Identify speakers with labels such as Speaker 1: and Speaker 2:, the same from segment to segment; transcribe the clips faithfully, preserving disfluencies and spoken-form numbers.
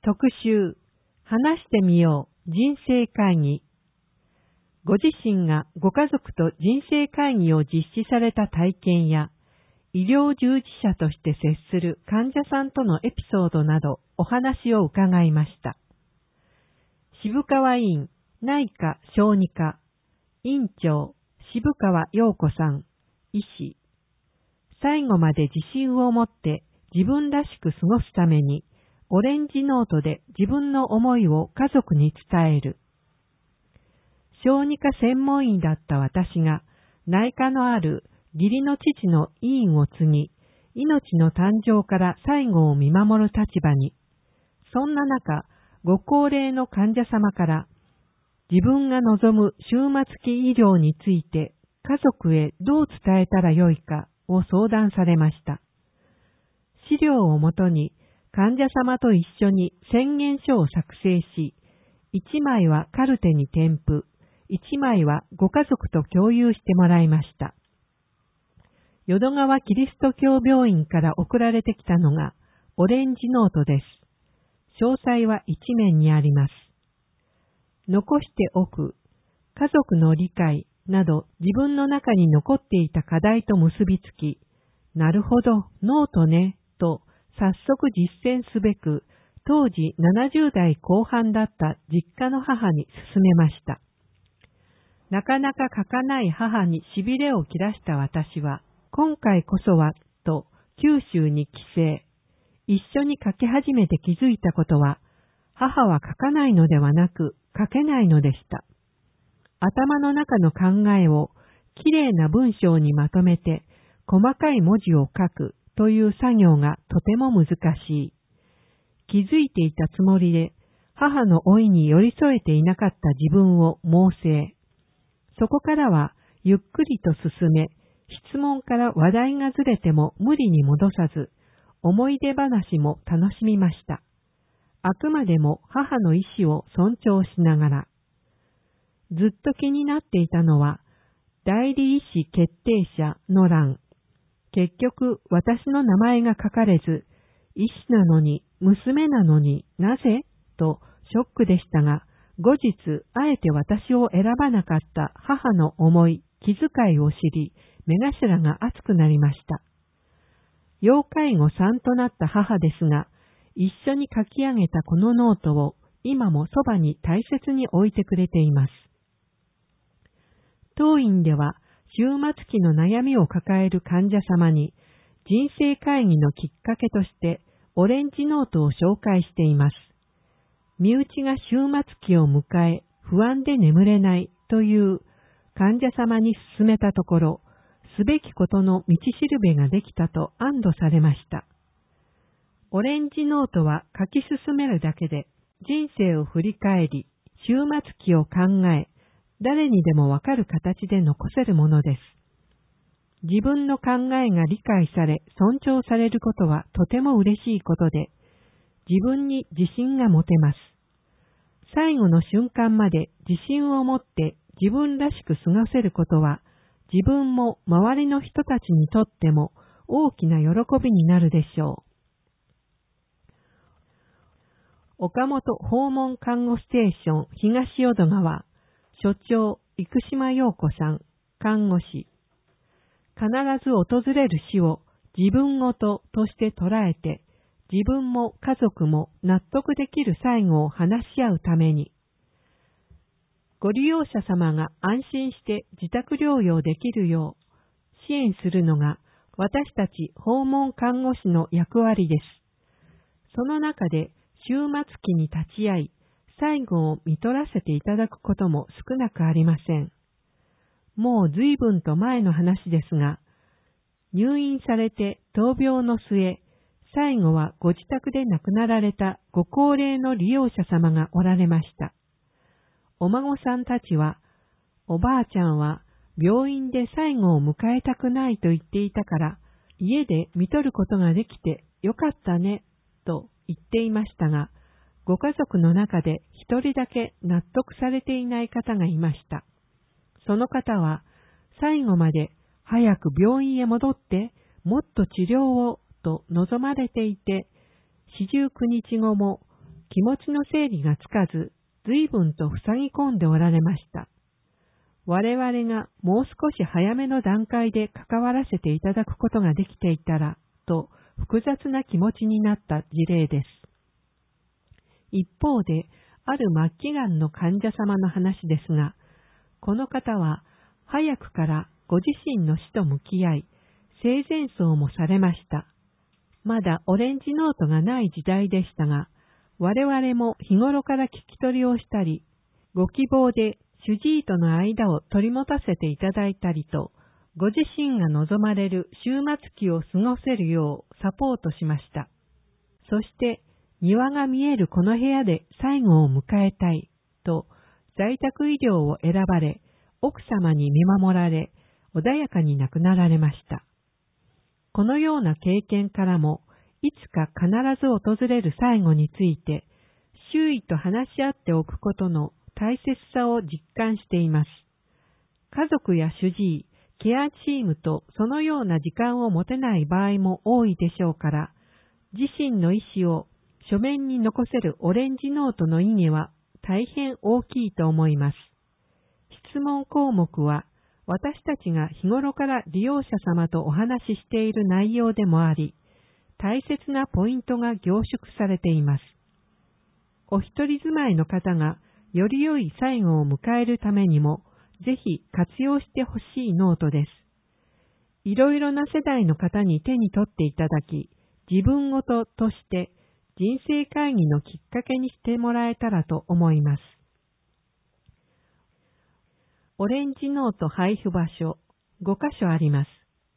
Speaker 1: 特集、話してみよう人生会議。ご自身がご家族と人生会議を実施された体験や、医療従事者として接する患者さんとのエピソードなどお話を伺いました。渋川院内科小児科院長渋川陽子さん、医師。最後まで自信を持って自分らしく過ごすために、オレンジノートで自分の思いを家族に伝える。小児科専門医だった私が内科のある義理の父の医院を継ぎ、命の誕生から最後を見守る立場に、そんな中、ご高齢の患者様から自分が望む終末期医療について家族へどう伝えたらよいかを相談されました。資料をもとに患者様と一緒に宣言書を作成し、いちまいはカルテに添付、いちまいはご家族と共有してもらいました。淀川キリスト教病院から送られてきたのがオレンジノートです。詳細はいちめんにあります。残しておく、家族の理解など自分の中に残っていた課題と結びつき、なるほど、ノートね、と早速実践すべく、当時ななじゅうだいこう半だった実家の母に勧めました。なかなか書かない母に痺れを切らした私は、今回こそは、と九州に帰省。一緒に書き始めて気づいたことは、母は書かないのではなく書けないのでした。頭の中の考えをきれいな文章にまとめて、細かい文字を書くという作業がとても難しい。気づいていたつもりで、母の老いに寄り添えていなかった自分を猛省。そこからはゆっくりと進め、質問から話題がずれても無理に戻さず、思い出話も楽しみました。あくまでも母の意思を尊重しながら。ずっと気になっていたのは、代理医師決定者の欄。結局私の名前が書かれず、医師なのに娘なのになぜとショックでしたが、後日あえて私を選ばなかった母の思い、気遣いを知り、目頭が熱くなりました。要介護さんとなった母ですが、一緒に書き上げたこのノートを今もそばに大切に置いてくれています。当院では終末期の悩みを抱える患者様に人生会議のきっかけとしてオレンジノートを紹介しています。身内が終末期を迎え不安で眠れないという患者様に勧めたところ、すべきことの道しるべができたと安堵されました。オレンジノートは書き進めるだけで人生を振り返り、終末期を考え、誰にでもわかる形で残せるものです。自分の考えが理解され、尊重されることはとても嬉しいことで、自分に自信が持てます。最後の瞬間まで自信を持って自分らしく過ごせることは、自分も周りの人たちにとっても大きな喜びになるでしょう。岡本訪問看護ステーション東淀川、所長生島陽子さん、看護師。必ず訪れる死を自分ごととして捉えて、自分も家族も納得できる最後を話し合うために、ご利用者様が安心して自宅療養できるよう支援するのが私たち訪問看護師の役割です。その中で終末期に立ち会い、最後を見取らせていただくことも少なくありません。もう随分と前の話ですが、入院されて闘病の末、最後はご自宅で亡くなられたご高齢の利用者様がおられました。お孫さんたちは、おばあちゃんは病院で最後を迎えたくないと言っていたから、家で見とることができてよかったね、と言っていましたが、ご家族の中で一人だけ納得されていない方がいました。その方は、最後まで早く病院へ戻って、もっと治療をと望まれていて、四十九日後も気持ちの整理がつかず、随分と塞ぎ込んでおられました。我々がもう少し早めの段階で関わらせていただくことができていたら、と複雑な気持ちになった事例です。一方で、ある末期がんの患者様の話ですが、この方は早くからご自身の死と向き合い、生前葬もされました。まだオレンジノートがない時代でしたが、我々も日頃から聞き取りをしたり、ご希望で主治医との間を取り持たせていただいたりと、ご自身が望まれる終末期を過ごせるようサポートしました。そして、庭が見えるこの部屋で最後を迎えたいと、在宅医療を選ばれ、奥様に見守られ、穏やかに亡くなられました。このような経験からも、いつか必ず訪れる最後について、周囲と話し合っておくことの大切さを実感しています。家族や主治医、ケアチームとそのような時間を持てない場合も多いでしょうから、自身の意思を書面に残せるオレンジノートの意義は大変大きいと思います。質問項目は、私たちが日頃から利用者様とお話ししている内容でもあり、大切なポイントが凝縮されています。お一人住まいの方がより良い最後を迎えるためにも、ぜひ活用してほしいノートです。いろいろな世代の方に手に取っていただき、自分ごととして人生会議のきっかけにしてもらえたらと思います。オレンジノート配布場所ごかしょあります。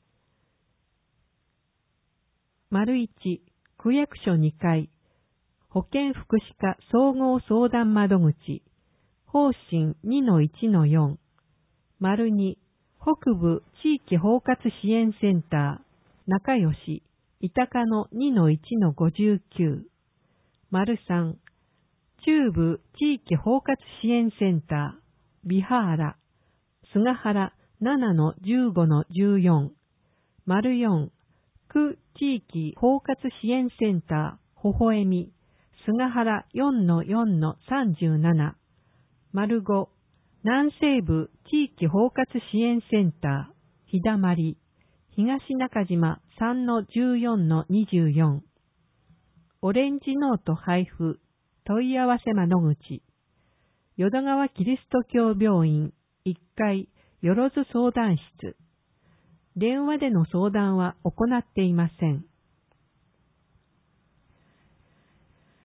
Speaker 1: 丸いち、区役所にかい、保健福祉課総合相談窓口、方針 にのいちのよん、丸に、北部地域包括支援センター、仲良し、伊高の にのいちのごじゅうきゅう、丸さん、中部地域包括支援センター、ビハーラ、菅原 ななのじゅうごのじゅうよん、丸よん、区地域包括支援センター、ほほえみ、菅原 よんのよんのさんじゅうなな、丸ご、南西部地域包括支援センター、ひだまり、東中島 さんのじゅうよんのにじゅうよん、オレンジノート配布、問い合わせ窓口、淀川キリスト教病院いっかいよろず相談室、電話での相談は行っていません。